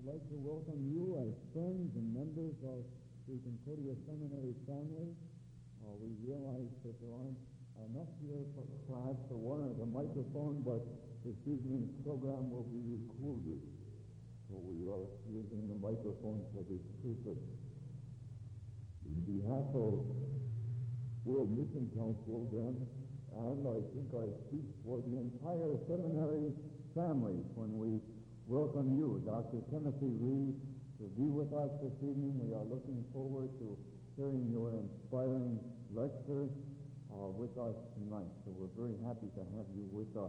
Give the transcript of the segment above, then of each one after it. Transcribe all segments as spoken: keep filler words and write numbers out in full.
like to welcome you as friends and members of the Concordia Seminary family. Uh, we realize that there aren't enough here for class to warrant a microphone, but this evening's program will be recorded. So we are using the microphone for this purpose. In behalf of World Mission Council, then, and I think I speak for the entire seminary family when we welcome you, Doctor Timothy Reed, to be with us this evening. We are looking forward to hearing your inspiring lecture uh, with us tonight. So we're very happy to have you with us.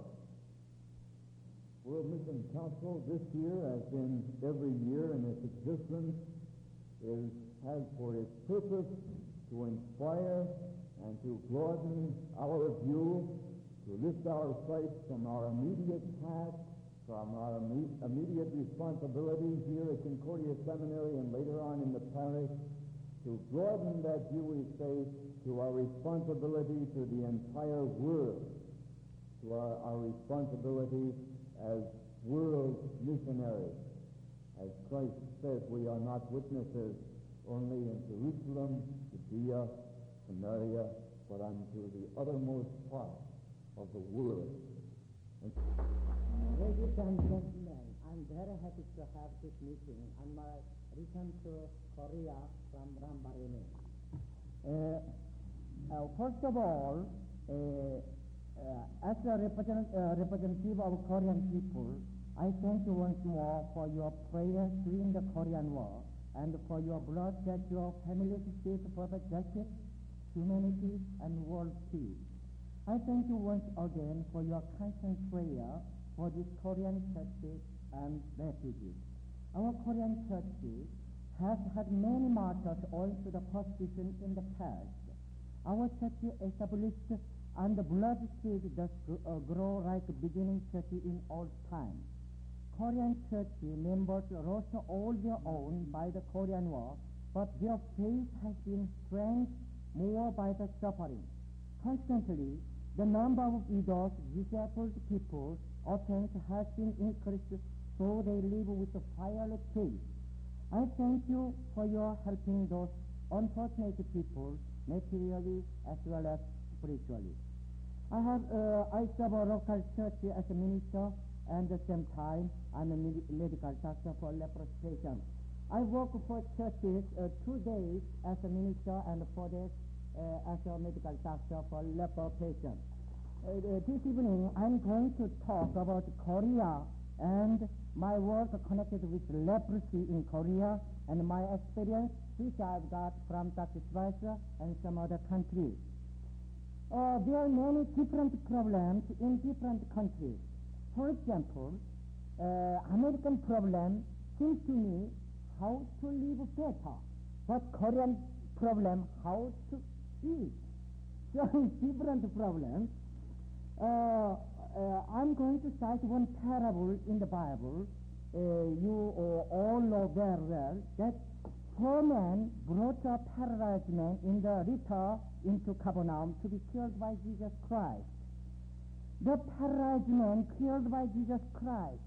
World Mission Council this year, as in every year in its existence, is has for its purpose to inspire and to broaden our view, to lift our sights from our immediate task, from our immediate responsibility here at Concordia Seminary and later on in the parish, to broaden that view, we say, to our responsibility to the entire world, to our, our responsibility as world missionaries. As Christ says, we are not witnesses only in Jerusalem, Judea, Samaria, but unto the uttermost part of the world. And Ladies and gentlemen, I'm very happy to have this meeting on my return to Korea from Rambarene. Uh, uh, first of all, uh, uh, as a represent, uh, representative of Korean people, I thank you once more for your prayers during the Korean War and for your blood that your families state for the justice, humanity, and world peace. I thank you once again for your constant prayer for these Korean churches and refugees. Our Korean churches has had many martyrs owing to the persecution in the past. Our church established and the blood seed does uh, grow like beginning church in old time. Korean church members lost all their own by the Korean War, but their faith has been strengthened more by the suffering. Consequently, the number of widows, disabled people, orphans has been increased, so they live with a fiery faith. I thank you for your helping those unfortunate people, materially as well as spiritually. I have uh, I serve a local church as a minister, and at the same time I'm a med- medical doctor for leprosy patients. I work for churches uh, two days as a minister and four days uh, as a medical doctor for leper patients. Uh, this evening I'm going to talk about Korea and my work connected with leprosy in Korea and my experience which I've got from Doctor Schweitzer and some other countries. Uh, there are many different problems in different countries. For example, uh, American problem seems to me how to live better, but Korean problem how to eat. So different problems. Uh, uh, I'm going to cite one parable in the Bible. Uh, you uh, all know very well that four men brought a paralyzed man in the litter into Capernaum to be killed by Jesus Christ. The paralyzed man killed by Jesus Christ.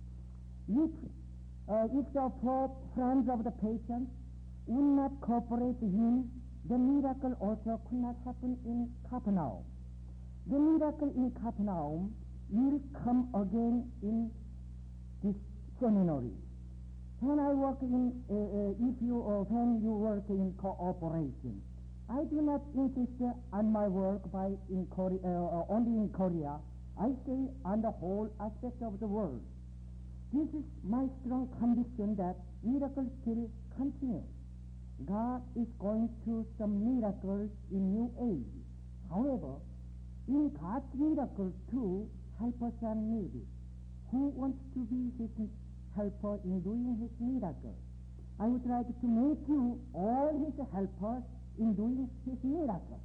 If, uh, if the four friends of the patient would not cooperate him, the miracle also could not happen in Capernaum. The miracle in Capernaum will come again in this seminary. When I work in, uh, uh, if you, uh, when you work in cooperation, I do not insist on my work by in Korea, uh, only in Korea. I say on the whole aspect of the world. This is my strong conviction that miracles still continue. God is going to some miracles in new age. However, in God's miracle too, helpers are needed. Who wants to be his helper in doing his miracle? I would like to make you all his helpers in doing his miracle.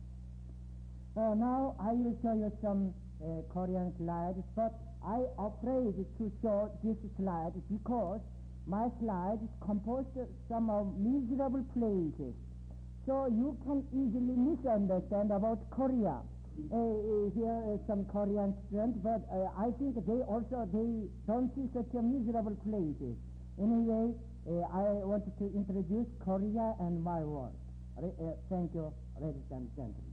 Uh, now I will show you some uh, Korean slides, but I afraid to show this slide because my slide is composed of some of miserable places. So you can easily misunderstand about Korea. Uh, uh, here is some Korean students, but uh, I think they also, they don't see such a miserable places. Anyway, uh, I wanted to introduce Korea and my work. Re- uh, thank you, ladies and gentlemen.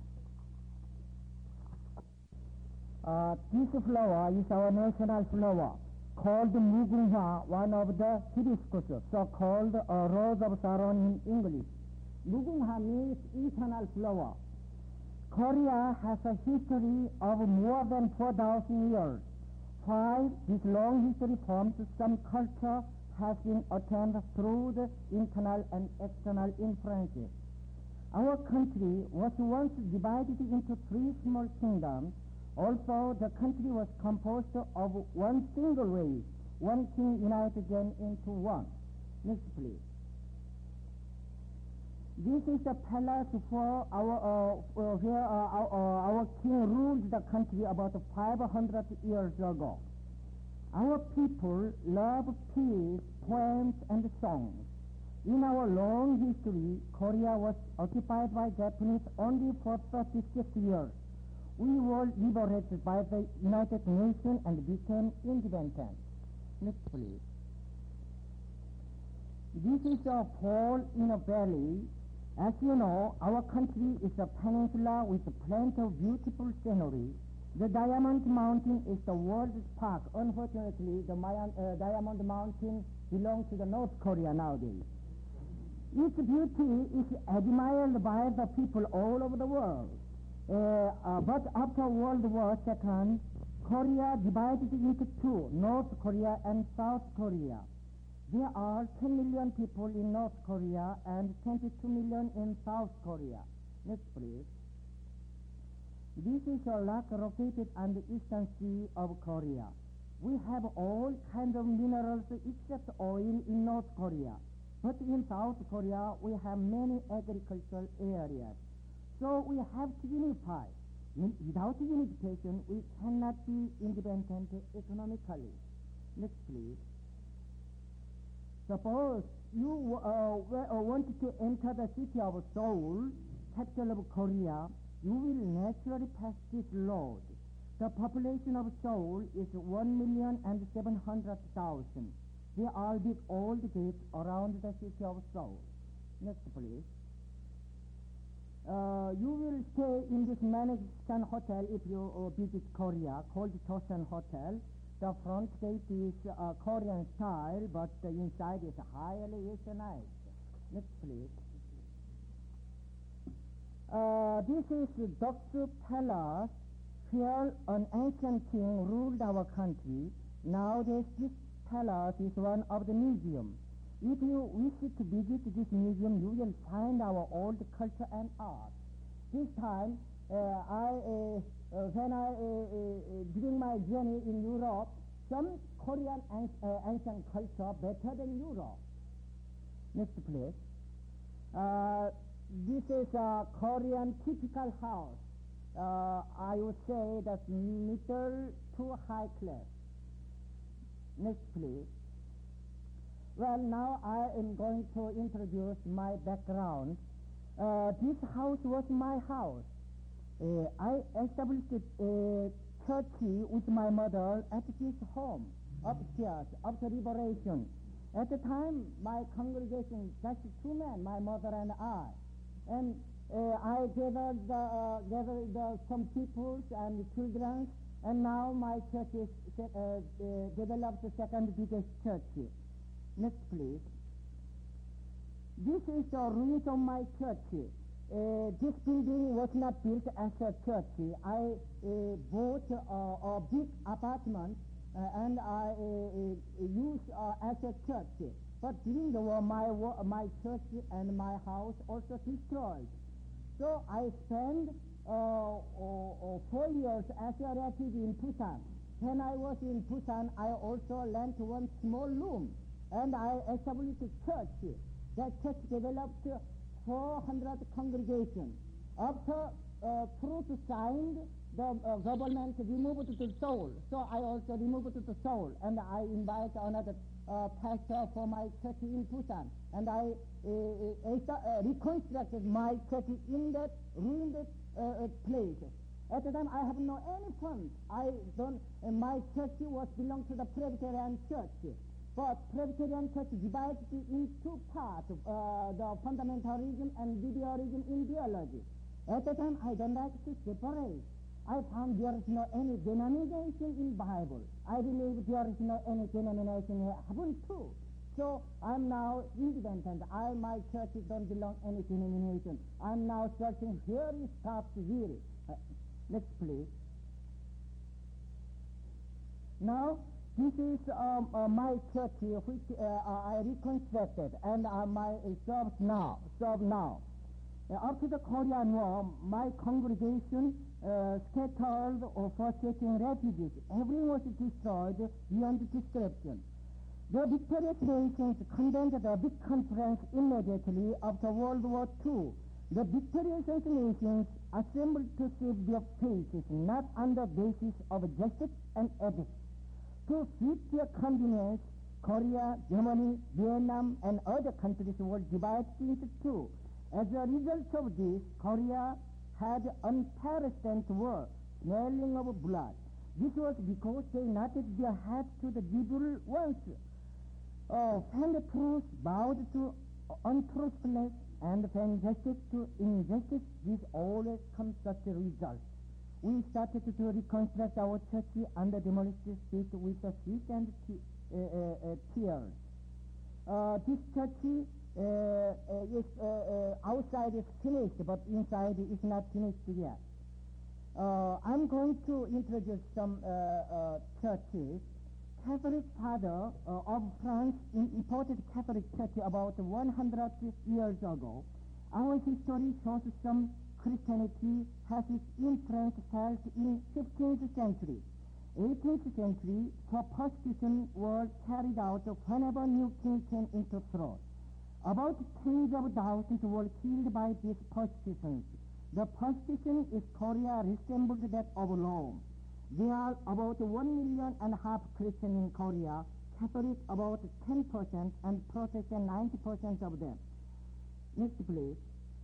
Uh, this flower is our national flower, called Mugunghwa, one of the hibiscus, so-called uh, Rose of Sharon in English. Mugunghwa means eternal flower. Korea has a history of more than four thousand years. While this long history forms, some culture has been attained through the internal and external influences. Our country was once divided into three small kingdoms. Also, the country was composed of one single race, one king united again into one. Next, please. This is the palace for our, uh, uh, where uh, our, uh, our king ruled the country about five hundred years ago. Our people love peace, poems, and songs. In our long history, Korea was occupied by Japanese only for thirty-six years. We were liberated by the United Nations and became independent. Next, please. This is a fall in a valley. As you know, our country is a peninsula with plenty of beautiful scenery. The Diamond Mountain is the world's park. Unfortunately, the Mayan, uh, Diamond Mountain belongs to the North Korea nowadays. Its beauty is admired by the people all over the world. Uh, uh, but after World War Second, Korea divided into two, North Korea and South Korea. There are ten million people in North Korea and twenty-two million in South Korea. Next, please. This is a lake located on the eastern sea of Korea. We have all kinds of minerals except oil in North Korea. But in South Korea, we have many agricultural areas. So we have to unify. Without unification, we cannot be independent economically. Next, please. Suppose you uh, wanted to enter the city of Seoul, capital of Korea, you will naturally pass this road. The population of Seoul is one million and seven hundred thousand. There are big old gates around the city of Seoul. Next, please. Uh, you will stay in this magnificent hotel if you uh, visit Korea, called Chosun Hotel. The front gate is uh, Korean style, but the inside is highly westernized. Next, please. Uh, this is Doksu Palace, where an ancient king ruled our country. Nowadays, this palace is one of the museums. If you wish to visit this museum, you will find our old culture and art. This time, uh, I, uh, uh, when I, uh, uh, during my journey in Europe, some Korean an- uh, ancient culture better than Europe. Next, please. Uh, this is a Korean typical house. Uh, I would say that's middle to high class. Next, please. Well, now I am going to introduce my background. Uh, this house was my house. Uh, I established a church with my mother at this home, upstairs, after liberation. At the time, my congregation, just two men, my mother and I. And uh, I gathered, the, uh, gathered the, some peoples and children, and now my church is uh, uh, developed the second biggest church. Next, please. This is the ruins of my church. Uh, this building was not built as a church. I uh, bought uh, a big apartment uh, and I uh, uh, used uh, as a church. But during the war, my, my church and my house also destroyed. So I spent uh, uh, uh, four years as a refugee in Busan. When I was in Busan, I also lent one small room. And I established a church. That church developed four hundred congregations. After uh, truth signed, the uh, government removed it to Seoul. So I also removed it to Seoul. And I invite another uh, pastor for my church in Busan. And I uh, uh, uh, reconstructed my church in that ruined uh, place. At the time, I have no any funds. I don't. Uh, my church was belong to the Presbyterian Church. But Presbyterian Church divides it in two parts, uh, the fundamentalism and liberalism in theology. At the time, I don't like to separate. I found there is no any denomination in Bible. I believe there is no any denomination in heaven too. So I'm now independent. I, my church don't belong any denomination. I'm now searching where is God's will. Uh, next, please. Now, this is um, uh, my church which uh, I reconstructed and uh, my uh, serves now. Serve now. Uh, after the Korean War, my congregation uh, scattered or forsaking refugees. Everything was destroyed beyond description. The victorious nations condemned the big conference immediately after World War Two. The victorious nations assembled to save their faces, not on the basis of justice and ethics. To suit their convenience, Korea, Germany, Vietnam, and other countries were divided into two. As a result of this, Korea had unprecedented war, smelling of blood. This was because they nodded their heads to the evil ones. Uh, when the truth bowed to untruthfulness and when justice to injustice, this always comes such a result. We started to reconstruct our church under demolished feet with the sweat and te- uh, uh, uh, tears. Uh, this church uh, uh, is uh, uh, outside is finished, but inside is not finished yet. Uh, I'm going to introduce some uh, uh, churches. Catholic father uh, of France imported Catholic church about one hundred years ago. Our history shows some Christianity has its influence felt in fifteenth century. eighteenth century, for persecution was carried out whenever new king came into throne. About tens of thousands were killed by these persecutions. The persecution in Korea resembled that of Rome. There are about one million and a half Christians in Korea, Catholic about ten percent, and Protestant ninety percent of them. Next, please.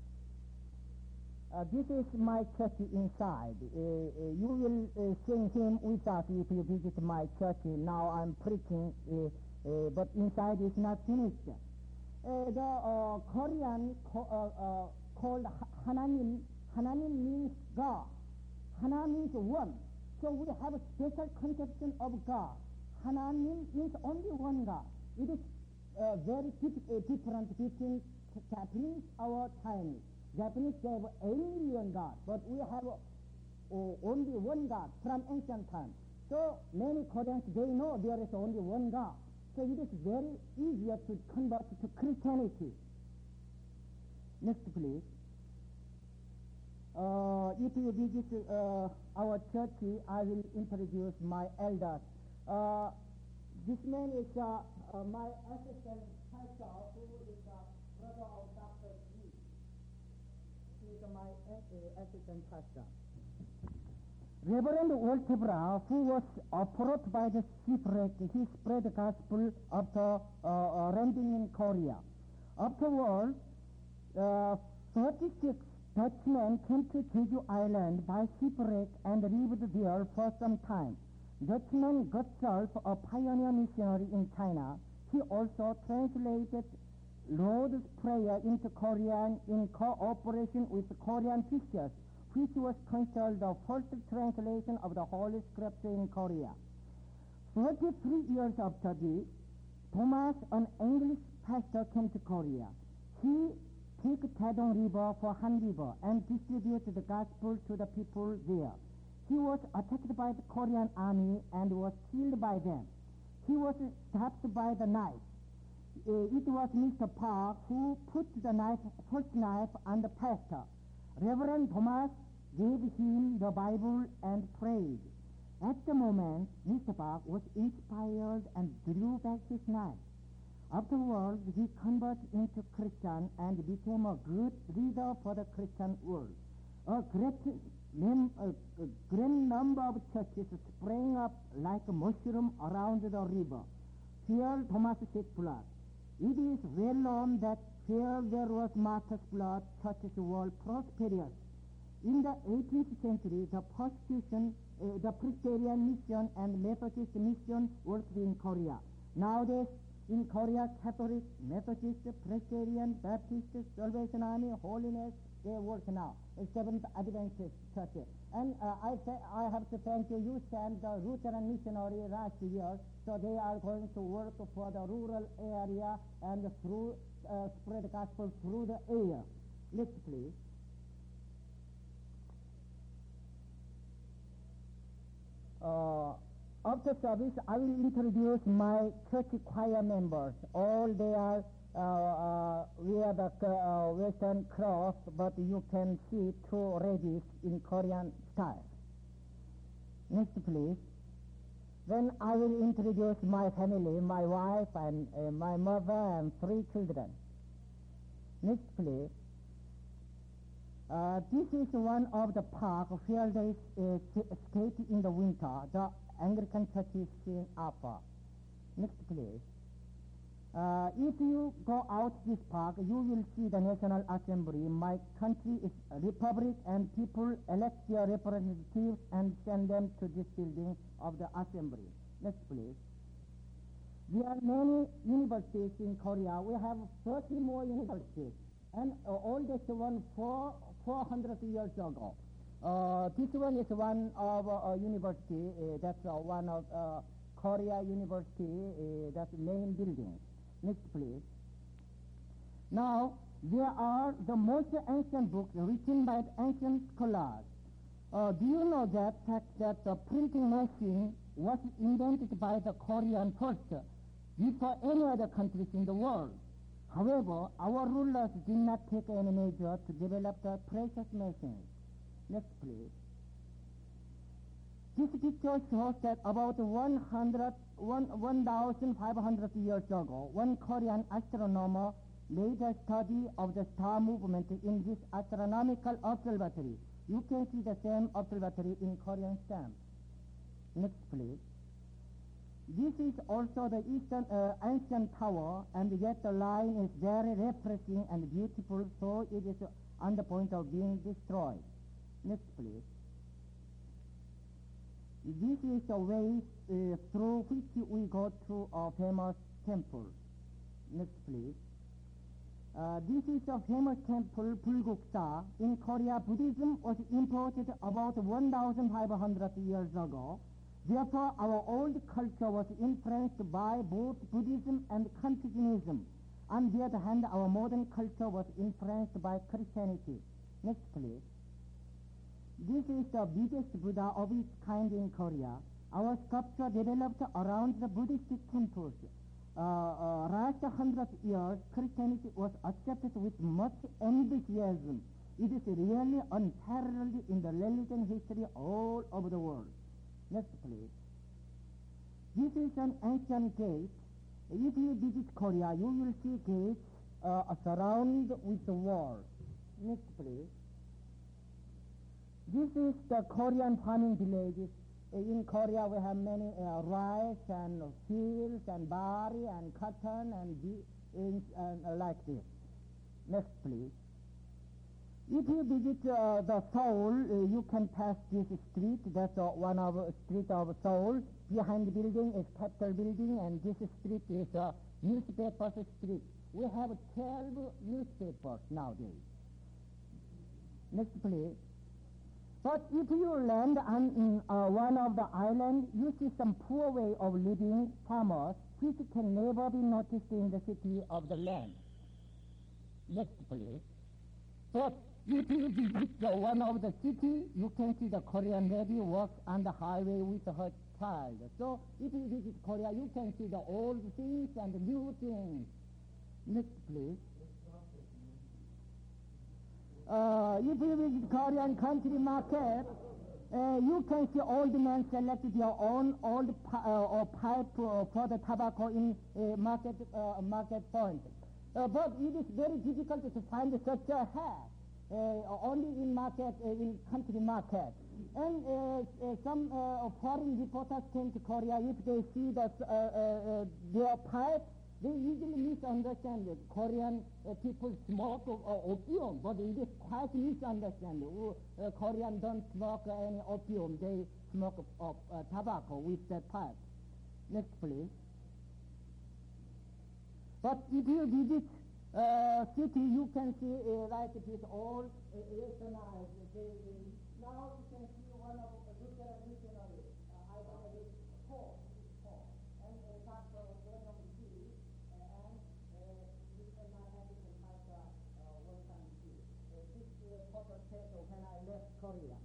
Uh, this is my church inside. Uh, uh, you will uh, sing hymn with us if you visit my church. Now I'm preaching, uh, uh, but inside is not finished. Uh, the uh, Korean co- uh, uh, called Hananim, Hananim means God. Hana means one. So we have a special conception of God. Hananim means only one God. It is uh, very dif- uh, different between Japanese or Chinese. Japanese have eight million gods, but we have uh, only one God from ancient times. So many Koreans, they know there is only one God. So it is very easier to convert to Christianity. Next, please. Uh, if you visit uh, our church, I will introduce my elders. Uh, this man is uh, uh, my assistant pastor, who is a brother of Doctor Lee. He is my uh, assistant pastor. Reverend Walter Brown, who was approached by the shipwreck, he spread the gospel after uh, uh, landing in Korea. Afterwards, uh, thirty-six Dutchmen came to Jeju Island by shipwreck and lived there for some time. Dutchman Gottsolf, a pioneer missionary in China, he also translated Lord's Prayer into Korean in cooperation with Korean teachers, which was considered the first translation of the Holy Scripture in Korea. thirty-three years after this, Thomas, an English pastor, came to Korea. He took Taedong River for Han River and distributed the gospel to the people there. He was attacked by the Korean army and was killed by them. He was stabbed by the knife. Uh, it was Mister Park who put the knife, first knife on the pastor. Reverend Thomas gave him the Bible and prayed. At the moment, Mister Park was inspired and drew back his knife. Afterwards, he converted into Christian and became a good leader for the Christian world. A great, num- a, a great number of churches sprang up like a mushroom around the river. Here, Thomas shed blood. It is well known that where there was martyr's blood, churches were prosperous. In the eighteenth century, the persecution, uh, the Presbyterian mission and Methodist mission worked in Korea. Nowadays, in Korea, Catholic, Methodist, Presbyterian, Baptist, Salvation Army, Holiness, they work now. Seventh Adventist Church. And uh, I, th- I have to thank you. You sent the Lutheran missionary last year, so they are going to work for the rural area and through uh, spread the gospel through the air. Next, please. Uh, after service, I will introduce my church choir members. All they are uh, uh, wear the uh, Western cloth, but you can see two ladies in Korean style. Next, please. Then I will introduce my family, my wife and uh, my mother and three children. Next, please. Uh, this is one of the park where they uh, skate in the winter. The Anglican Church is in upper. Next, please. Uh, if you go out this park, you will see the National Assembly. My country is a republic, and people elect their representatives and send them to this building of the assembly. Next, please. There are many universities in Korea. We have thirty more universities, and uh, oldest one four four hundred years ago. Uh, this one is one of uh, university. Uh, that's uh, one of uh, Korea University. Uh, that's main building. Next, please. Now, there are the most ancient books written by ancient scholars. Uh, do you know that fact that the printing machine was invented by the Korean first, before any other countries in the world? However, our rulers did not take any measure to develop the precious machines. Next, please. This picture shows that about one thousand five hundred years ago, one Korean astronomer made a study of the star movement in this astronomical observatory. You can see the same observatory in Korean stamp. Next, please. This is also the eastern uh, ancient tower, and yet the line is very refreshing and beautiful, so it is on the point of being destroyed. Next, please. This is the way uh, through which we go to our famous temple. Next, please. Uh, this is a famous temple, Bulguksa. In Korea, Buddhism was imported about one thousand five hundred years ago. Therefore, our old culture was influenced by both Buddhism and Confucianism. On the other hand, our modern culture was influenced by Christianity. Next, please. This is the biggest Buddha of its kind in Korea. Our sculpture developed around the Buddhist temples. Uh, uh, last hundred years, Christianity was accepted with much enthusiasm. It is really unparalleled in the religion history all over the world. Next, please. This is an ancient gate. If you visit Korea, you will see gates uh, surrounded with the walls. Next, please. This is the Korean farming villages. In Korea, we have many uh, rice and fields and barley and cotton and, and, and uh, like this. Next, please. If you visit uh, the Seoul, uh, you can pass this street. That's uh, one of uh, street of Seoul. Behind the building is Capitol building, and this street is a uh, newspaper street. We have twelve newspapers nowadays. Next, please. But if you land on uh, one of the islands, you see some poor way of living farmers, which can never be noticed in the city of the land. Next, please. But if you visit the one of the city, you can see the Korean lady walks on the highway with her child. So if you visit Korea, you can see the old things and the new things. Next, please. Uh, if you visit Korean country market, uh, you can see old men select their own old pi- uh, or pipe uh, for the tobacco in uh, market uh, market point. Uh, but it is very difficult to find such a hat. Uh, only in market, uh, in country market. And uh, uh, some uh, foreign reporters came to Korea. If they see that uh, uh, their pipe, they easily misunderstand it. Korean uh, people smoke uh, opium, but it is quite misunderstanding. Uh, Korean don't smoke uh, any opium. They smoke uh, uh, tobacco with that pipe. Next, please. But if you visit uh, city, you can see uh, like it is all uh, westernized. They, they, now you can see one of the Lutheran missionaries. Uh, I don't know, it's Paul, it's Paul. And uh, Doctor William G. Uh, and uh, this is my American pastor, uh, Wilson G. Uh, this uh, photo taken when I left Korea.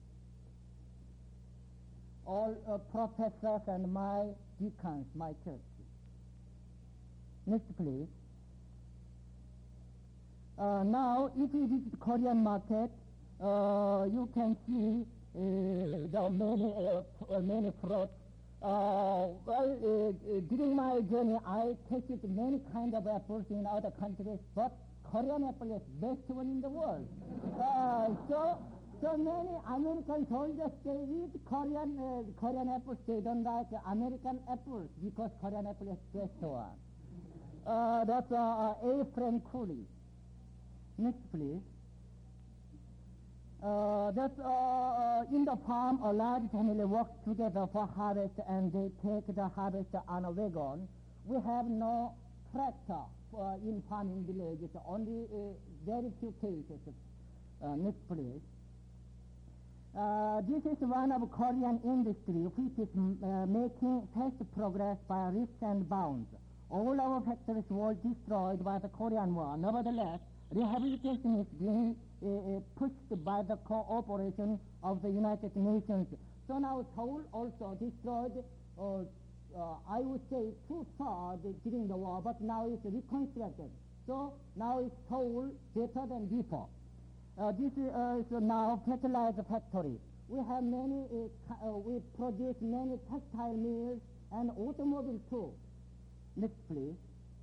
All uh, professors and my deacons, my church. Next, please. Uh, now, if you visit Korean market, uh, you can see uh, the many, uh, many fruits. Uh, well, uh, during my journey, I tasted many kind of apples in other countries, but Korean apple is best one in the world. uh, so, so many American soldiers, they eat Korean, uh, Korean apples. They don't like American apples because Korean apple is best one. Uh, that's uh, uh, A. Frank Cooley. Next, please. Uh, that's uh, uh, in the farm, a large family works together for harvest, and they take the harvest on a wagon. We have no tractor uh, in farming villages, only uh, very few cases. Uh, next, please. Uh, this is one of Korean industry which is uh, making fast progress by leaps and bounds. All our factories were destroyed by the Korean War. Nevertheless, rehabilitation is being uh, uh, pushed by the cooperation of the United Nations. So now Seoul also destroyed, uh, uh, I would say, two-thirds during the war, but now it's reconstructed. So now it's Seoul better than before. Uh, this uh, is now fertilizer factory. We have many, uh, uh, we produce many textile mills and automobile too. Next, please.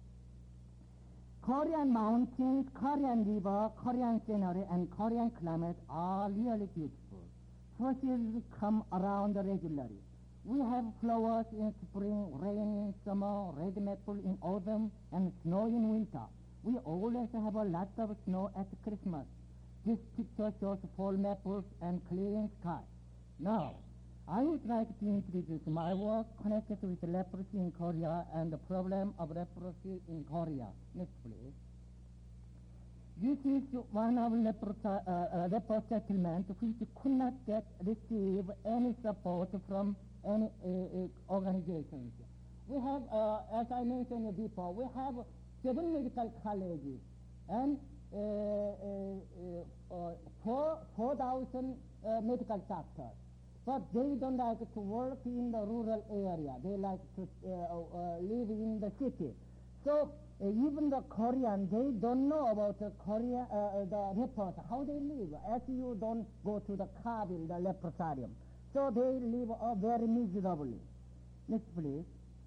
Korean mountains, Korean river, Korean scenery, and Korean climate are really beautiful. Fossils come around regularly. We have flowers in spring, rain in summer, red maple in autumn, and snow in winter. We always have a lot of snow at Christmas. This picture shows fall maples and clearing sky. Now, I would like to introduce my work connected with leprosy in Korea and the problem of leprosy in Korea. Next, please. This is one of leper, uh, uh, leper settlement which could not get receive any support from any uh, uh, organizations. We have, uh, as I mentioned before, we have seven medical colleges and uh, uh, uh, four four thousand uh, medical doctors. But they don't like to work in the rural area. They like to uh, uh, live in the city. So uh, even the Korean, they don't know about the Korea, uh, the lepers, how they live, as you don't go to the Kabil, the leprosarium. So they live uh, very miserably. Next, please.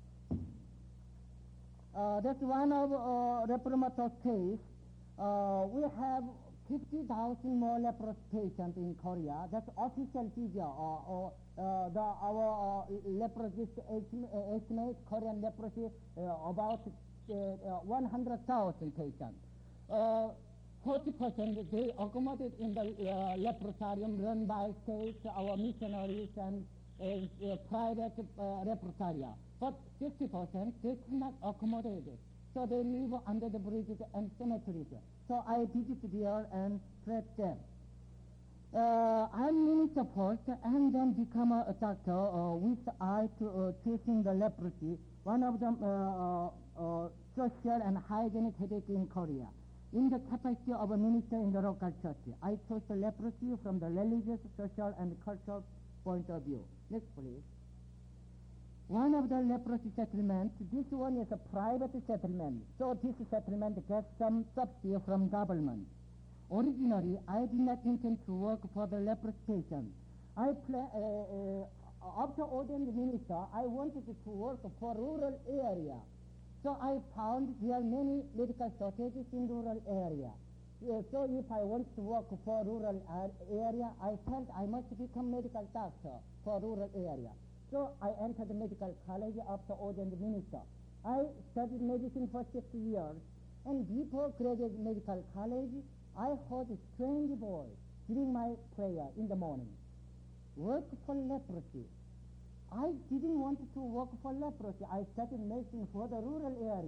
Uh, that's one of uh, Repromatos case. Uh, we have fifty thousand more leprous patients in Korea. That's official figure. Or, or uh, the, our uh, leprosy estimate, Korean leprosy, uh, about uh, uh, one hundred thousand patients. Uh, forty percent they accommodate in the uh, leprosarium run by states, our missionaries, and uh, uh, private uh, leprosaria. But fifty percent they cannot accommodate it. So they live under the bridges and cemeteries. So I visit there and treat them. Uh, I'm minister first and then become a, a doctor uh, with eye to uh, treating the leprosy, one of the uh, uh, uh, social and hygienic headache in Korea. In the capacity of a minister in the local church, I chose the leprosy from the religious, social, and cultural point of view. Next, please. One of the leprosy settlements, this one is a private settlement, so this settlement gets some subsidy from government. Originally, I did not intend to work for the leprosy patients. I pla- uh, uh, after ordained minister, I wanted to work for rural area. So I found there are many medical shortages in rural area. Uh, so if I want to work for rural area, I felt I must become medical doctor for rural area. So I entered the medical college after ordained minister. I studied medicine for six years, and before graduate medical college, I heard a strange voice during my prayer in the morning. Work for leprosy. I didn't want to work for leprosy. I studied medicine for the rural area.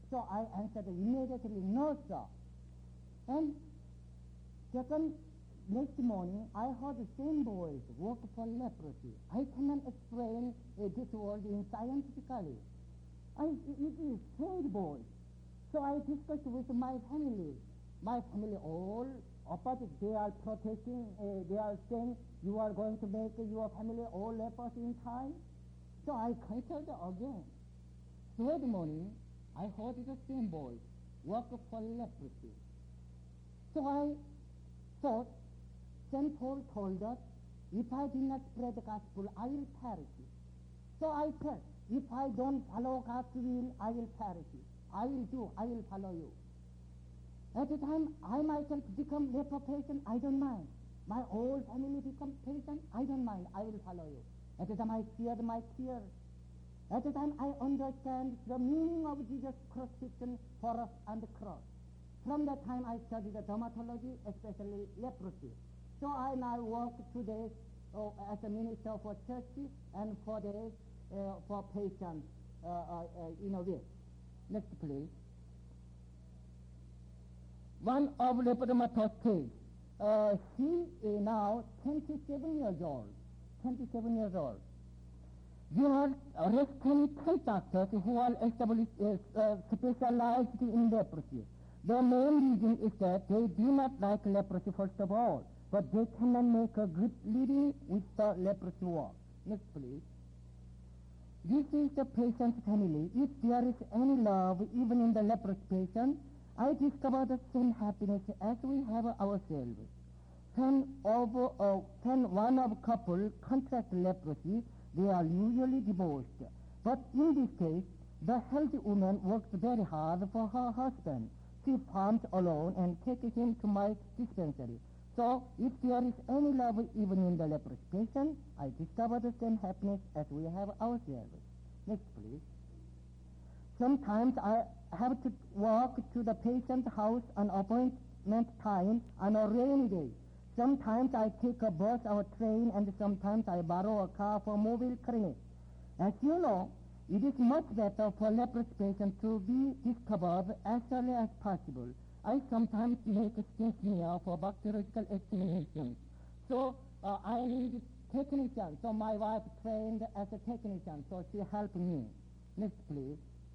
So I answered immediately, no, sir. And second, next morning, I heard the same voice, work for leprosy. I cannot explain uh, this word in scientifically. I, it is strange voice. So I discussed with my family. My family all opposite. They are protesting. Uh, they are saying, you are going to make your family all lepers in time. So I consulted again. Third morning, I heard the same voice, work for leprosy. So I thought, Saint Paul told us, if I did not spread the gospel, I will perish. So I said, if I don't follow God's will, I will perish. I will do, I will follow you. At the time, I myself become leper patient, I don't mind. My whole family become patient, I don't mind, I will follow you. At the time, I feared my tears. At the time, I understand the meaning of Jesus' crucifixion for us on the cross. From that time, I studied the dermatology, especially leprosy. So I now work two days oh, as a minister for church and four days uh, for patients uh, uh, uh, in a week. Next, please. One of lepromatous case. Uh, he is now twenty-seven years old. twenty-seven years old. There are rescued ten doctors who are established, uh, uh, specialized in leprosy. The main reason is that they do not like leprosy, first of all, but they cannot make a good living with the leprosy work. Next, please. This is the patient's family. If there is any love, even in the leprous patient, I discover the same happiness as we have ourselves. When, over, uh, when one of couple contracts leprosy, they are usually divorced. But in this case, the healthy woman works very hard for her husband. She farms alone and takes him to my dispensary. So, if there is any love even in the leprous patient, I discover the same happiness as we have ourselves. Next, please. Sometimes I have to walk to the patient's house on appointment time on a rainy day. Sometimes I take a bus or train, and sometimes I borrow a car for mobile clinic. As you know, it is much better for leprous patients to be discovered as early as possible. I sometimes make a smear for bacteriological examinations. So uh, I need technician. So my wife trained as a technician, so she helped me. Next, please.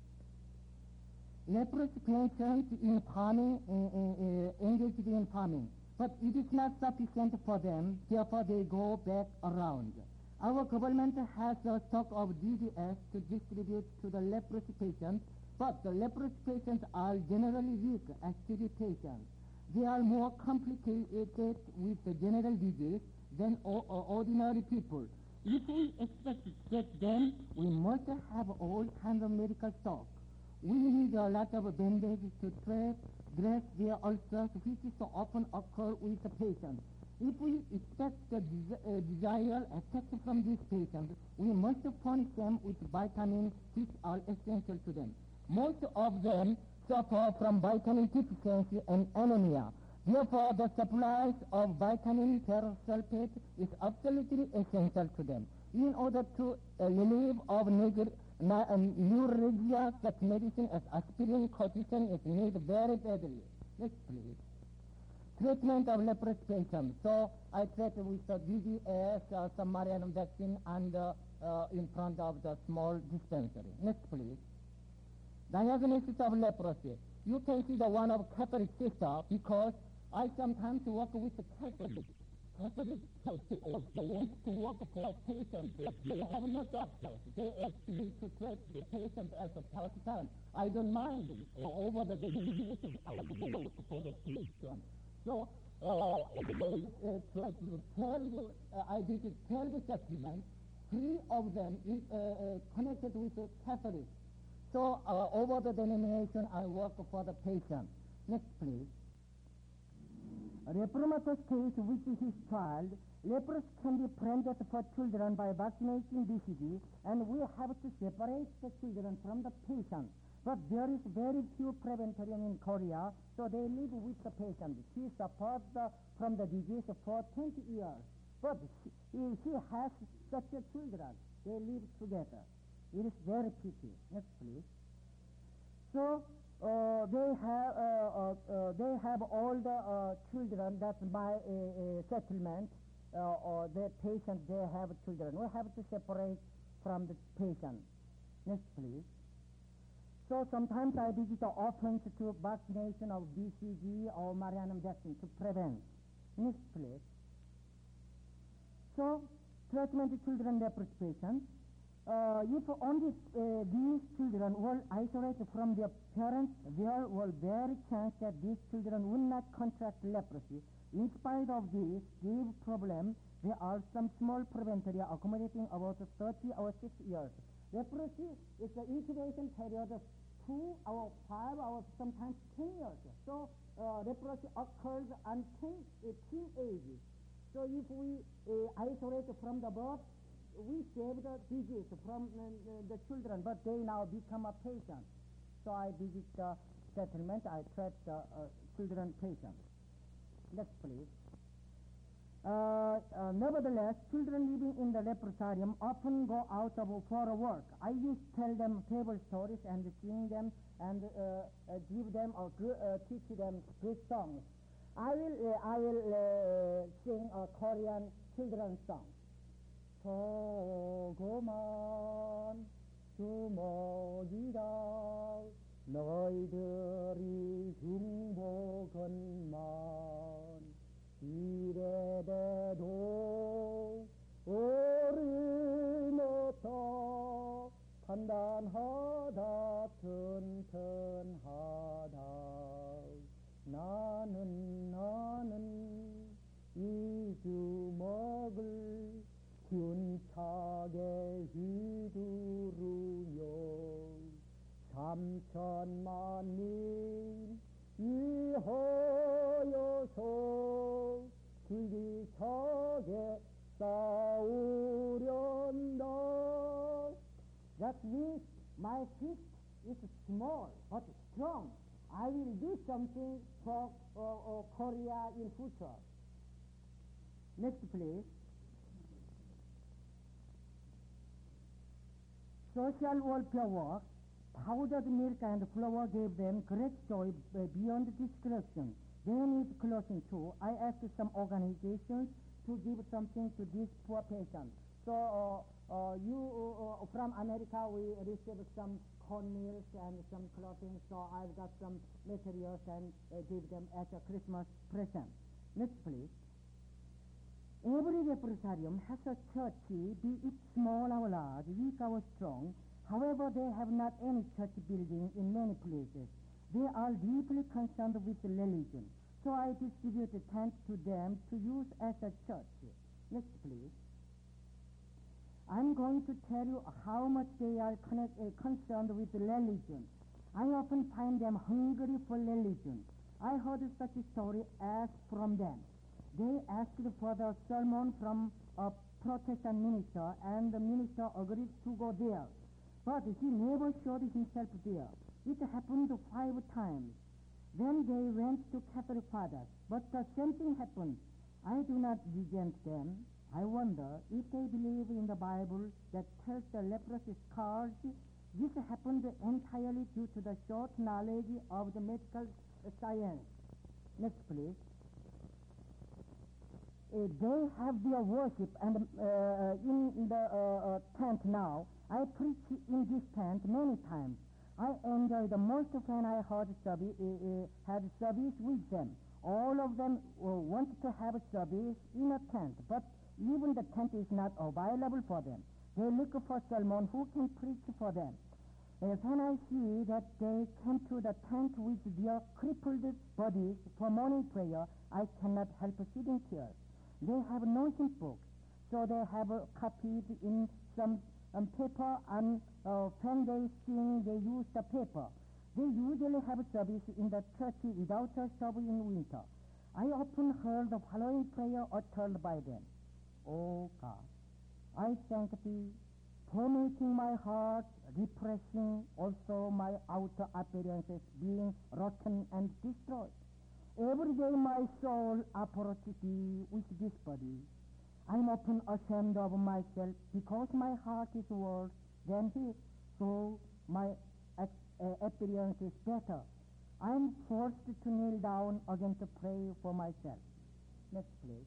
Leprous patients in farming, uh, uh, engaged in farming. But it is not sufficient for them, therefore they go back around. Our government has a stock of D D S to distribute to the leprous patients, but the leprous patients are generally weak as T B patients. They are more complicated with the general disease than o- o- ordinary people. If we expect to get them, we must have all kinds of medical stock. We need a lot of bandages to treat, dress their ulcers, which so often occur with the patient. If we expect the des- uh, desired effect from these patients, we must furnish them with vitamins which are essential to them. Most of them suffer from vitamin deficiency and anemia. Therefore, the supplies of vitamin ferrosulfate is absolutely essential to them. In order to uh, relieve of neg- na- uh, neuralgia, such medicine as aspirin, cortisone is needed very badly. Next, please. Treatment of leprous patients. So I treat with the D D S, uh, some Marianum vaccine, and uh, uh, in front of the small dispensary. Next, please. Diagnosis of leprosy. You can see the one of Catholic sister because I sometimes work with the Catholic. Catholic also want to work for patients. They have no doctors. They ask me to treat the patient as a participant. I don't mind over the disease for the patient. So, uh, they uh, try to tell you, uh, I did tell the settlement, three of them is uh, uh, connected with the Catholic. So, uh, over the denomination, I work for the patient. Next, please. A lepromatous case which is his child. Lepers can be prevented for children by vaccinating B C G, and we have to separate the children from the patient. But there is very few preventorium in Korea, so they live with the patient. She suffered the, from the disease for twenty years, but she, she has such a children. They live together. It is very pity. Next, please. So uh, they have uh, uh, uh, they have all the uh, children. That's my uh, uh, settlement. Uh, or the patient, they have children. We have to separate from the patient. Next, please. So sometimes I visit the orphans to vaccination of B C G or Marianum vaccine to prevent. Next, please. So, treatment of children leprosy patients. Uh, if only uh, these children were isolated from their parents, there was very chance that these children would not contract leprosy. In spite of this grave problem, there are some small preventary accommodating about thirty or six years. Leprosy is the incubation period of two or five or sometimes ten years. So uh, leprosy occurs until uh, teenage. So if we uh, isolate from the birth, we save the disease from uh, the children, but they now become a patient. So I visit the settlement, I treat the uh, children patients. Next, please. Uh, uh, nevertheless, children living in the leprosarium often go out of for a work. I used to tell them fable stories and sing them and uh, uh, give them or uh, teach them good songs. I will uh, I will uh, sing a Korean children's song. 조그만 주먹이다 너희들이 중복은만 이래봬도 어림없다 단단하다 튼튼하다 나는 나는 이 주먹을 균차게 휘두르며 삼천만님 위하여서 길이차게 싸우련다. That means my fist is small but strong. I will do something for uh, uh, Korea in future. Next, please. Social welfare work, powdered milk and flour gave them great joy beyond description. They need clothing too. I asked some organizations to give something to these poor patients. So uh, uh, you uh, from America we received some cornmeals and some clothing. So I've got some materials and uh, give them as a Christmas present. Next, please. Every leprosarium has a church, be it small or large, weak or strong. However, they have not any church building in many places. They are deeply concerned with religion. So I distribute a tent to them to use as a church. Next, please. I'm going to tell you how much they are connect, uh, concerned with religion. I often find them hungry for religion. I heard such a story as from them. They asked for the sermon from a Protestant minister, and the minister agreed to go there. But he never showed himself there. It happened five times. Then they went to Catholic fathers, but the same thing happened. I do not resent them. I wonder if they believe in the Bible that tells the leprosy scars. This happened entirely due to the short knowledge of the medical science. Next, please. Uh, they have their worship and uh, in the uh, uh, tent now. I preach in this tent many times. I enjoy the most when I heard service, uh, uh, had service with them. All of them uh, want to have service in a tent, but even the tent is not available for them. They look for someone who can preach for them. Uh, when I see that they came to the tent with their crippled bodies for morning prayer, I cannot help shedding tears. They have no hymn books, so they have uh, copied in some um, paper, and uh, when they sing, they use the paper. They usually have service in the church without a stove in winter. I often heard the following prayer uttered by them. Oh God, I thank thee for making my heart repressing, also my outer appearances being rotten and destroyed. Every day my soul approaches thee with this body. I'm often ashamed of myself because my heart is worse than his, so my uh, appearance is better. I'm forced to kneel down again to pray for myself. Next, please.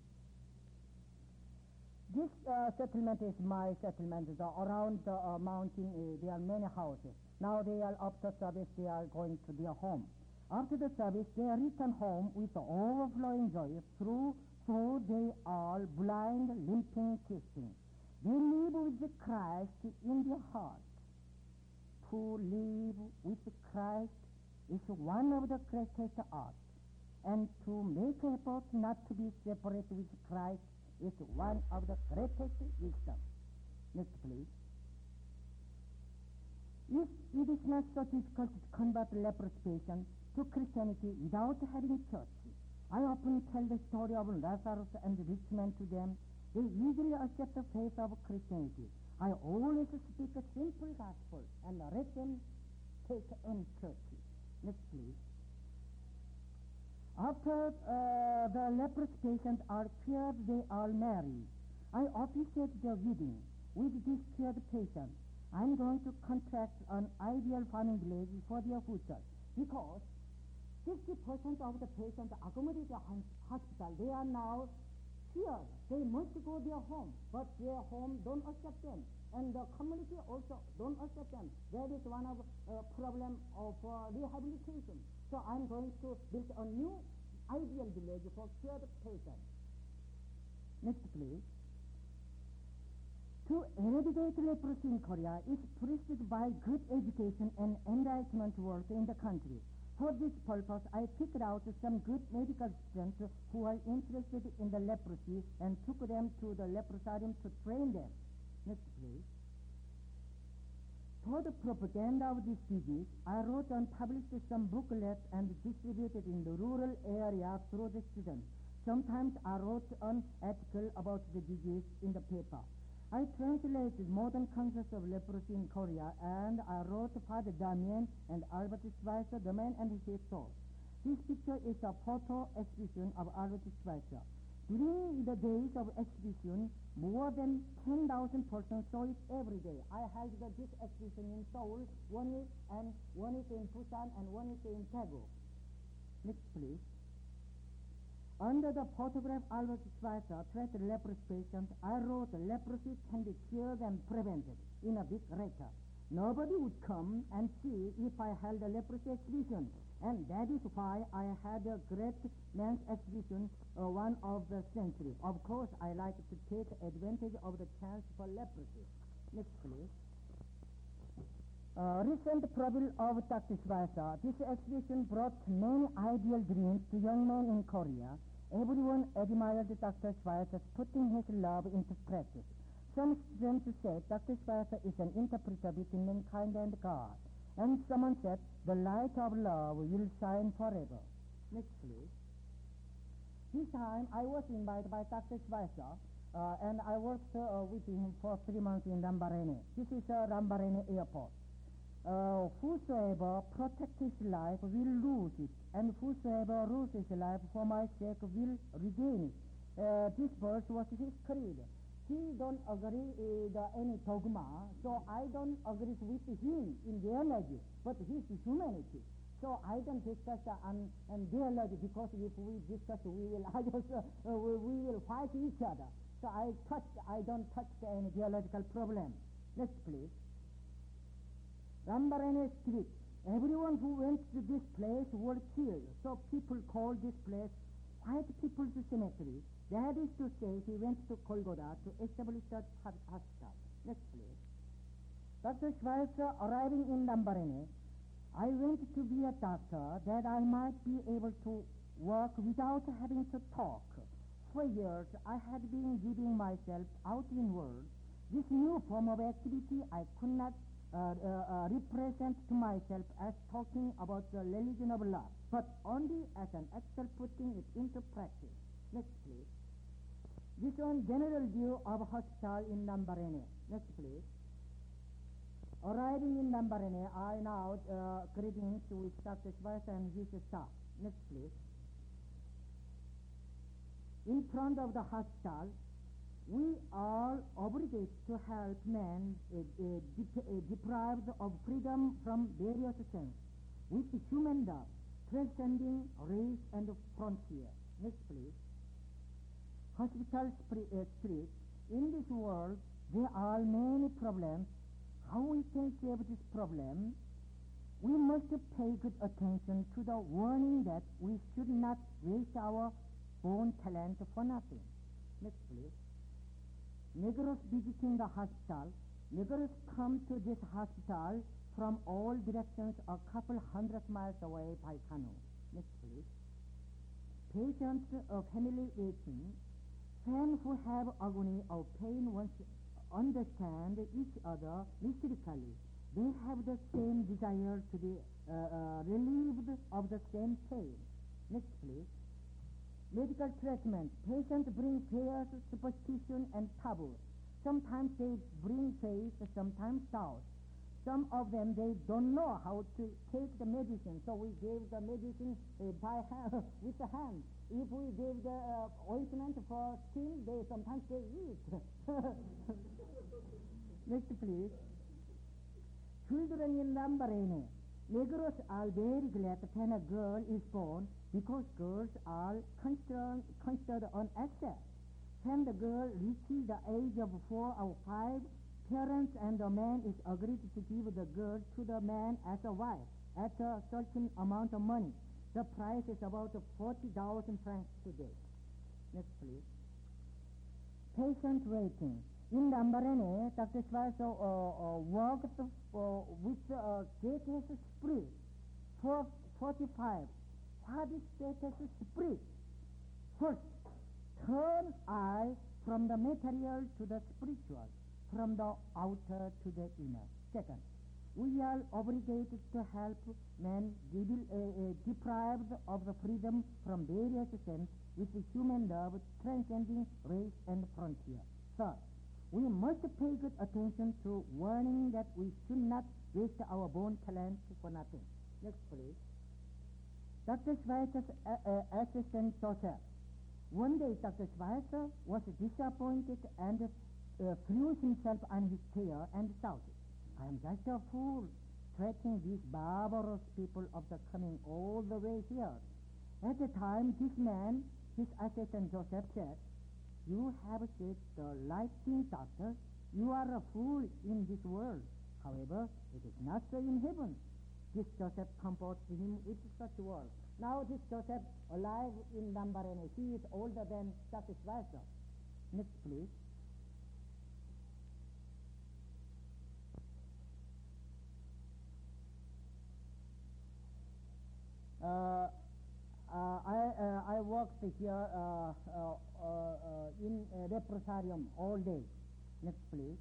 This uh, settlement is my settlement. The, around the uh, mountain, uh, there are many houses. Now they are, after service, they are going to their home. After the service, they return home with overflowing joy, through, through they are blind, limping, kissing. They live with Christ in their heart. To live with Christ is one of the greatest arts, and to make effort not to be separate with Christ is one of the greatest wisdom. Next, please. If it is not so difficult to convert leprous patients to Christianity without having church, I often tell the story of Lazarus and the rich man to them. They easily accept the faith of Christianity. I always speak a simple gospel and let them take any church. Next, please. After uh, the leprous patients are cured, they are married. I officiate their wedding with these cured patients. I'm going to contract an ideal farming village for their future, because fifty percent of the patients accommodated in hospital, they are now cured. They must go their home, but their home don't accept them, and the community also don't accept them. That is one of the uh, problem of uh, rehabilitation. So I'm going to build a new ideal village for cured patients. Next, please. To eradicate leprosy in Korea is preceded by good education and enlightenment work in the country. For this purpose, I picked out some good medical students who are interested in the leprosy and took them to the leprosarium to train them. Next, please. For the propaganda of this disease, I wrote and published some booklets and distributed in the rural area through the students. Sometimes I wrote an article about the disease in the paper. I translated modern concepts of leprosy in Korea, and I wrote Father Damien and Albert Schweitzer, The Man and His Soul. This picture is a photo exhibition of Albert Schweitzer. During the days of exhibition, more than ten thousand persons saw it every day. I held this exhibition in Seoul, one is, and one is in Busan, and one is in Daegu. Next, please. Under the photograph Albert Schweitzer treated leprous patients, I wrote leprosy can be cured and prevented in a big letter. Nobody would come and see if I held a leprosy exhibition, and that is why I had a great men's exhibition, uh, one of the century. Of course, I like to take advantage of the chance for leprosy. Next, please. Uh, recent profile of Doctor Schweitzer. This exhibition brought many ideal dreams to young men in Korea. Everyone admired Doctor Schweitzer putting his love into practice. Some students said Doctor Schweitzer is an interpreter between mankind and God. And someone said, the light of love will shine forever. Next, please. This time I was invited by Doctor Schweitzer, uh, and I worked uh, with him for three months in Lambaréné. This is uh, Lambaréné Airport. Uh, whosoever protects his life will lose it, and whosoever loses his life for my sake will regain it. Uh, this verse was his creed. He don't agree with uh, any dogma, so I don't agree with him in theology, but his humanity. So I don't discuss uh, on, on theology, because if we discuss, we will I just, uh, we, we will fight each other. So I touch, I don't touch any theological problem. Next, please. Lambaréné Street. Everyone who went to this place were killed, so people called this place White People's Cemetery. That is to say, he went to Kolkata to establish that hospital. Next, please. Doctor Schweitzer arriving in Lambaréné, I went to be a doctor that I might be able to work without having to talk. For years, I had been giving myself out in words. This new form of activity I could not Uh, uh, uh, represent to myself as talking about the religion of love, but only as an actual putting it into practice. Next, please. This one general view of hospital in Lambaréné. Next, please. Arriving in Lambaréné, I now uh, greetings with Doctor Schweitzer and his staff. Next, please. In front of the hospital, we are obligated to help men uh, uh, dep- uh, deprived of freedom from various sins with human love. transcending race and frontier. Next, please. Hospital spirit, uh, spirit. In this world, there are many problems. How we can save this problem? We must pay good attention to the warning that we should not waste our born talent for nothing. Next, please. Negroes visiting the hospital. Negroes come to this hospital from all directions a couple hundred miles away by canoe. Next, please. Patients of family waiting. Friends who have agony or pain once understand each other mystically. They have the same desire to be uh, uh, relieved of the same pain. Next, please. Medical treatment. Patients bring fears, superstition, and taboo. Sometimes they bring faith, sometimes doubt. Some of them, they don't know how to take the medicine, so we gave the medicine uh, by hand, with the hand. If we gave the uh, ointment for skin, they sometimes they eat. Next, please. Children in Lambarene. Negroes are very glad when a girl is born because girls are considered, considered on access. When the girl reaches the age of four or five, parents and the man is agreed to give the girl to the man as a wife at a certain amount of money. The price is about forty thousand francs today. Next, please. Patient waiting. In Lambarene, Doctor Schwarzer uh, uh, worked uh, with uh, greatest spirit for forty-five. What is greatest spirit? First, turn eye from the material to the spiritual, from the outer to the inner. Second, we are obligated to help men debil- uh, uh, deprived of the freedom from various sins with the human love transcending race and frontier. Third, we must pay good attention to warning that we should not waste our born talent for nothing. Next, please. Doctor Schweizer's uh, uh, assistant Joseph. One day, Doctor Schweizer was disappointed and uh, threw himself on his chair and shouted, "I am just a fool, threatening these barbarous people of the coming all the way here." At the time, this man, his assistant Joseph, said, "You have said the right thing, doctor. You are a fool in this world. However, it is not so in heaven." This Joseph comforted him with such words. Now this Joseph, alive in Lambarene, he is older than Doctor Schweitzer. Next, please. Uh, uh, I, uh, I worked here uh, uh, uh, in a leprosarium all day. Next, please.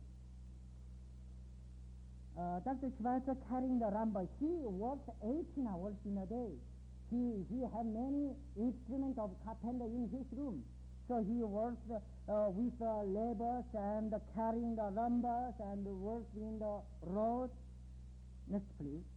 Uh, Doctor Schweitzer carrying the rumba, he worked eighteen hours in a day. He, he had many instruments of carpenter in his room. So he worked uh, with the laborers and uh, carrying the rumbas and worked in the road. Next, please.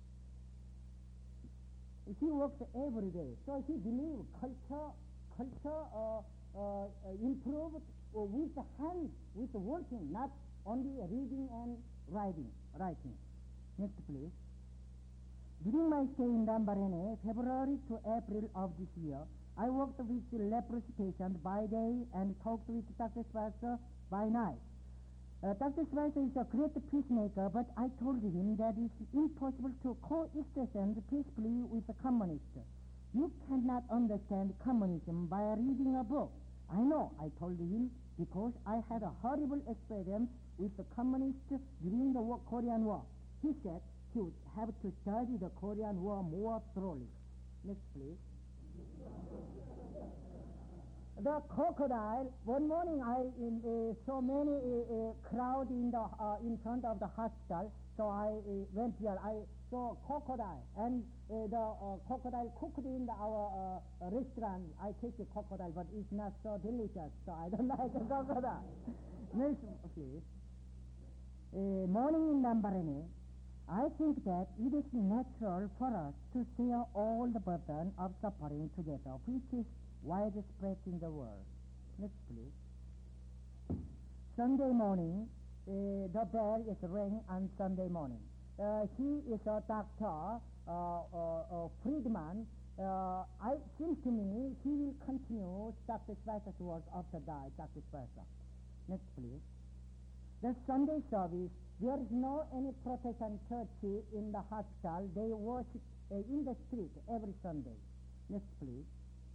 He worked every day. So he believed culture, culture uh, uh, improved with the hands, with the working, not only reading and writing. writing. Next, please. During my stay in Lambarene, February to April of this year, I worked with leprosy patients by day and talked with Doctor Schweitzer by night. Uh, Doctor Schweitzer is a great peacemaker, but I told him that it's impossible to coexist peacefully with the communists. You cannot understand communism by reading a book. I know, I told him, because I had a horrible experience with the communists during the war, Korean War. He said he would have to study the Korean War more thoroughly. Next, please. The crocodile. One morning I in, uh, saw many uh, uh, crowd in the uh, in front of the hospital. So I uh, went here. I saw crocodile, and uh, the uh, crocodile cooked in the, our uh, restaurant. I tasted crocodile, but it's not so delicious. So I don't like the crocodile. Next, please. Uh, morning in Lambarene, I think that it is natural for us to share all the burden of suffering together, which is widespread in the world. Next, please. Sunday morning, uh, the bell is ringing on Sunday morning. Uh, he is a doctor uh, Friedman, uh, I seems to me he will continue Doctor Schweizer's work after die, Doctor Schweizer. Next, please. The Sunday service, there is no any Protestant church in the hospital. They worship uh, in the street every Sunday. Next, please.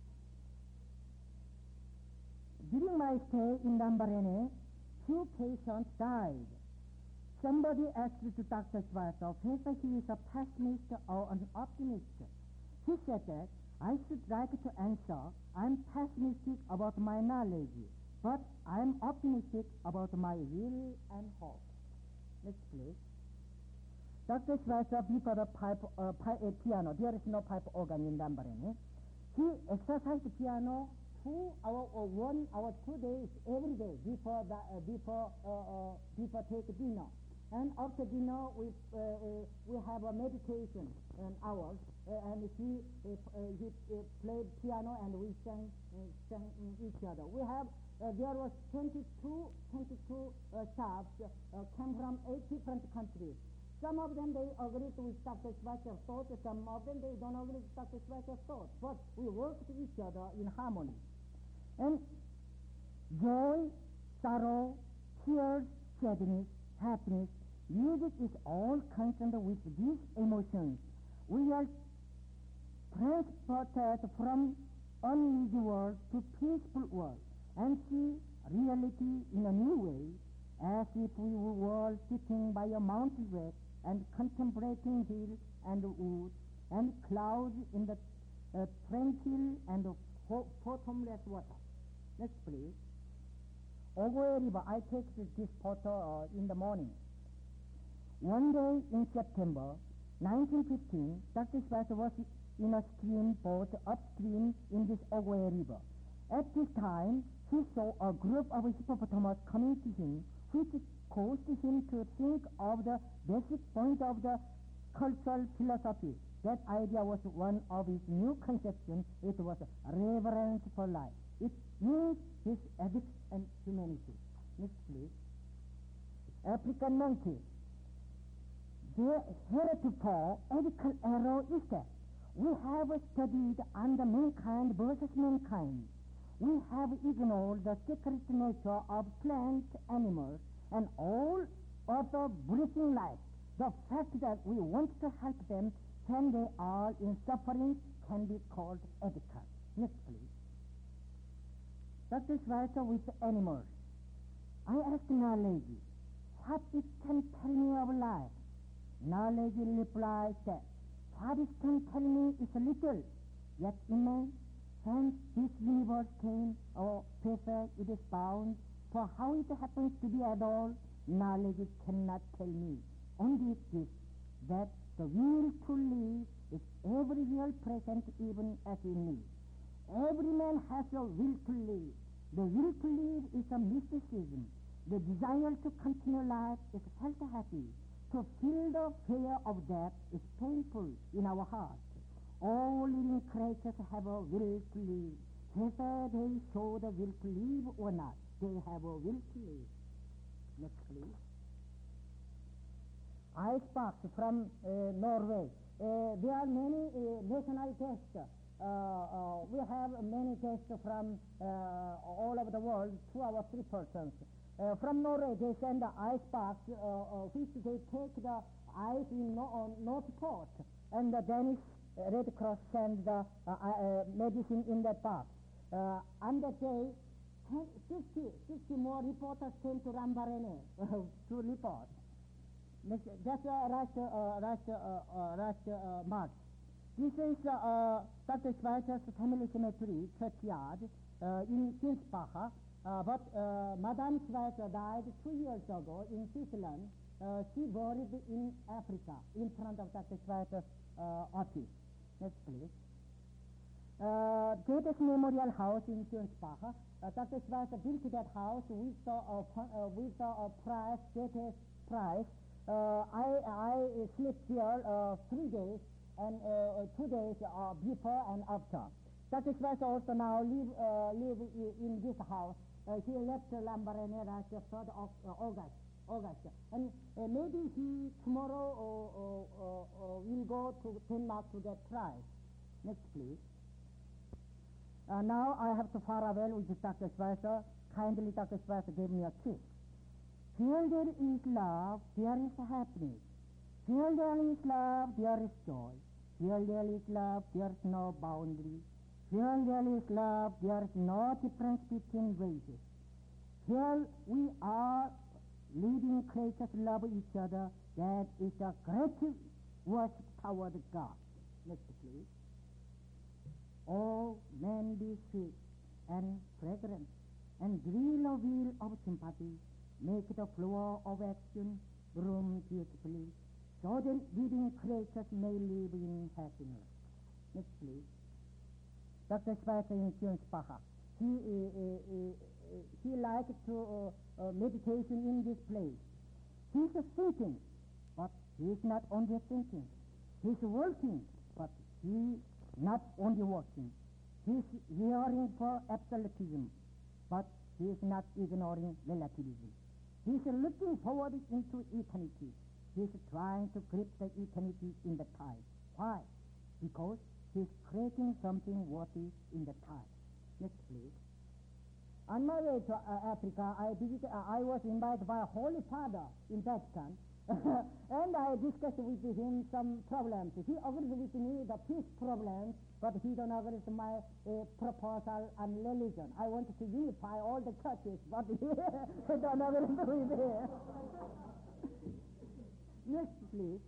During my stay in Lambarene, two patients died. Somebody asked to Doctor Schweitzer whether he is a pessimist or an optimist. He said that I should like to answer, I'm pessimistic about my knowledge, but I'm optimistic about my will and hope. Next, please. Doctor Schweitzer before the pipe, uh, pipe, uh, piano, there is no pipe organ in Lambarene. He exercised piano two hour or one hour, two days every day before the uh, before uh, uh, before take dinner, and after dinner we uh, uh, we have a meditation an hour, uh, and he uh, uh, he uh, played piano and we sang uh, sang each other. We have uh, there was twenty-two, twenty-two uh, staffs uh, came from eight different countries. Some of them, they agreed with Doctor Schweizer's thought. Some of them, they don't agree with Doctor Schweizer's thought. But we worked with each other in harmony. And joy, sorrow, tears, sadness, happiness, music is all concerned with these emotions. We are transported from uneasy world to peaceful world and see reality in a new way, as if we were sitting by a mountain rack and contemplating hills and woods and clouds in the uh, tranquil and bottomless water. Next, please. Ogoe River, I take this photo uh, in the morning. One day in September nineteen fifteen, Doctor Schweitzer was in a stream boat upstream in this Ogoe River. At this time, he saw a group of hippopotamus coming to him, which caused him to think of the basic point of the cultural philosophy. That idea was one of his new conceptions. It was reverence for life. It means his ethics and humanity. Next, please. African monkey. The heretofore ethical error is that we have studied under mankind versus mankind. We have ignored the secret nature of plant, animals, and all other breathing life. The fact that we want to help them when they are in suffering can be called ethical. Next, please. Doctor Schweitzer with animals. I asked knowledge what it can tell me of life. Knowledge replies that what it can tell me is little, yet immense. Since this universe came, or perfect, it is bound. For how it happens to be at all, knowledge cannot tell me. Only this, that the will to live is everywhere present, even as in me. Every man has a will to live. The will to live is a mysticism. The desire to continue life is felt happy. To feel the fear of death is painful in our heart. All living creatures have a will to live. Whether they show the will to live or not, they have a will to live. Next, please. Icebox from uh, Norway. Uh, there are many uh, national guests. Uh, uh, we have many guests from uh, all over the world, two or three persons. Uh, from Norway, they send the icebox, uh, uh, which they take the ice in no, uh, North Port, and the Danish uh, Red Cross sends the uh, uh, medicine in that box. Uh, on that day, sixty, sixty more reporters came to Lambarene to report. That's uh, last, uh, last, uh, uh, last uh, March. This is uh, uh, Doctor Schweizer's family cemetery, churchyard, uh, in Kinsbacher. Uh, but uh, Madame Schweitzer died two years ago in Switzerland. Uh, she buried in Africa, in front of Doctor Schweizer's uh, office. Next, please. Uh, Goethe's Memorial House in Kinsbacher. Uh, Doctor Schweitzer built that house. We saw a, uh, we saw a prize, Goethe's prize. Uh, I, I slept here uh, three days and uh, two days uh, before and after. Doctor Schweitzer also now live, uh, live in this house. Uh, he left Lambarene last third of uh, August. August. And uh, maybe he tomorrow uh, uh, uh, will go to Denmark to get tried. Next, please. Uh, now I have to farewell with Doctor Schweitzer. Kindly, Doctor Schweitzer, give me a kiss. Where there is love, there is happiness. Where there is love, there is joy. Where there is love, there is no boundary. Where there is love, there is no difference between races. Here we are living creatures love each other. That is a great worship toward God. Next, please. All men be sweet and fragrant, and drill a wheel of sympathy. Make the flower of action bloom beautifully, so that living creatures may live in happiness. Next, please. Doctor Schweitzer in Quinsbach. He, uh, uh, uh, he liked to uh, uh, meditation in this place. He's thinking, but he's not only thinking. He's working, but he not only working. He's yearning for absolutism, but he is not ignoring relativism. He's looking forward into eternity. He's trying to grip the eternity in the time. Why? Because he's creating something worthy in the time. Next, please. On my way to uh, Africa, I visited, uh, I was invited by a Holy Father in Vatican, and I discussed with him some problems. He agrees with me the peace problems, but he don't agree with my uh, proposal on religion. I want to unify all the churches, but he don't agree with me. Next, please.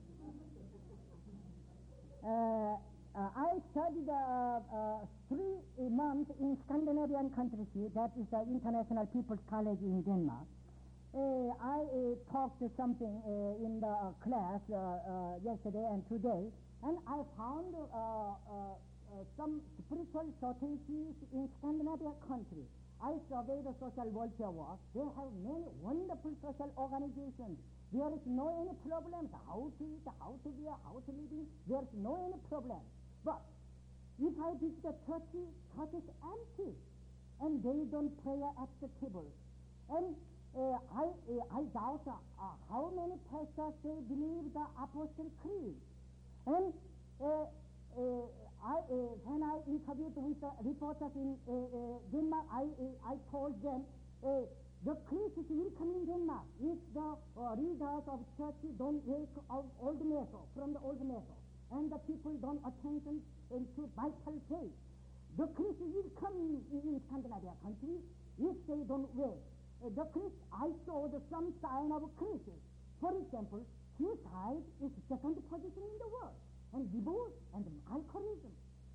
Uh, Uh, I studied uh, uh, three months in Scandinavian countries. That is the International People's College in Denmark. Uh, I uh, talked something uh, in the uh, class uh, uh, yesterday and today, and I found uh, uh, uh, some spiritual shortages in Scandinavian countries. I surveyed the social welfare work. They have many wonderful social organizations. There is no any problems, how to eat, how to wear, how to live in. There is no any problem. But if I visit the church, church is empty, and they don't pray at the table. And uh, I uh, I doubt uh, uh, how many pastors they believe the Apostle Creed. And uh, uh, I uh, when I interviewed with the reporters in uh, uh, Denmark, I uh, I told them uh, the Christians will come in Denmark if the uh, leaders of church don't wake out old method from the old method, and the people don't attention into vital faith. The Christians will come in, in Scandinavia country if they don't wait. Uh, the Christ, I saw the, some sign of Christians. For example, suicide is second position in the world, and divorce and alcoholism.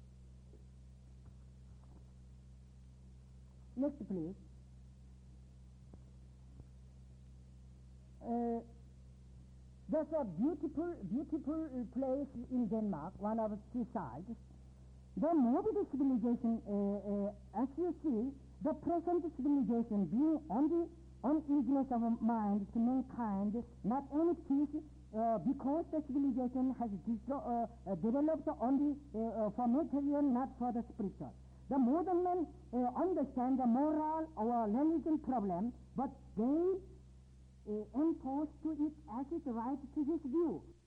Next, please. Uh, There's a beautiful, beautiful place in Denmark, one of seasides. The moving civilization, uh, uh, as you see, the present civilization being only uneasiness of mind to mankind, not any peace, uh, because the civilization has distro- uh, uh, developed only uh, uh, for material, not for the spiritual. The modern men uh, understand the moral or religion problem, but they Uh, enforced to it as it right to his view.